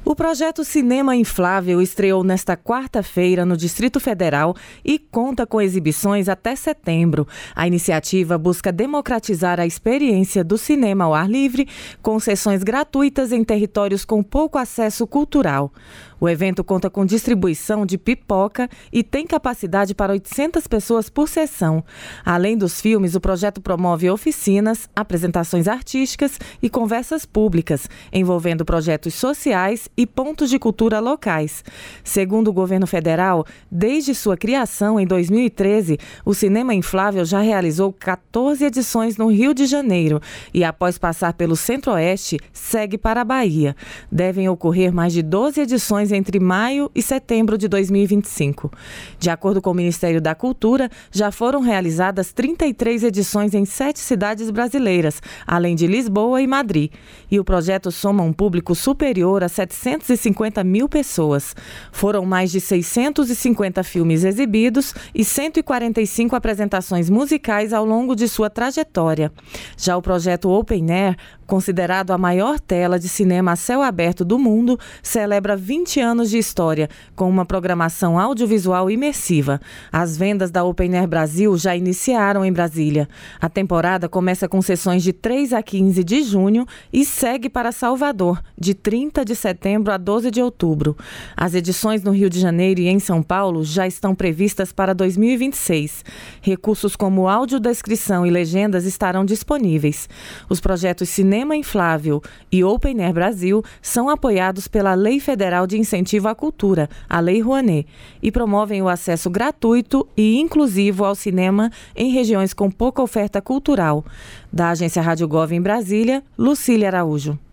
O projeto Cinema Inflável estreou nesta quarta-feira no Distrito Federal e conta com exibições até setembro. A iniciativa busca democratizar a experiência do cinema ao ar livre, com sessões gratuitas em territórios com pouco acesso cultural. O evento conta com distribuição de pipoca e tem capacidade para 800 pessoas por sessão. Além dos filmes, o projeto promove oficinas, apresentações artísticas e conversas públicas, envolvendo projetos sociais e pontos de cultura locais. Segundo o governo federal, desde sua criação em 2013, o Cinema Inflável já realizou 14 edições no Rio de Janeiro e, após passar pelo Centro-Oeste, segue para a Bahia. Devem ocorrer mais de 12 edições entre maio e setembro de 2025. De acordo com o Ministério da Cultura, já foram realizadas 33 edições em 7 cidades brasileiras, além de Lisboa e Madrid. E o projeto soma um público superior a 750 mil pessoas. Foram mais de 650 filmes exibidos e 145 apresentações musicais ao longo de sua trajetória. Já o projeto Open Air, considerado a maior tela de cinema a céu aberto do mundo, celebra 20 anos de história, com uma programação audiovisual imersiva. As vendas da Open Air Brasil já iniciaram em Brasília. A temporada começa com sessões de 3 a 15 de junho e segue para Salvador, de 30 de setembro a 12 de outubro. As edições no Rio de Janeiro e em São Paulo já estão previstas para 2026. Recursos como audiodescrição e legendas estarão disponíveis. Os projetos Cinema Inflável e Open Air Brasil são apoiados pela Lei Federal de Incentivo à Cultura, a Lei Rouanet, e promovem o acesso gratuito e inclusivo ao cinema em regiões com pouca oferta cultural. Da Agência Rádio Gov em Brasília, Lucília Araújo.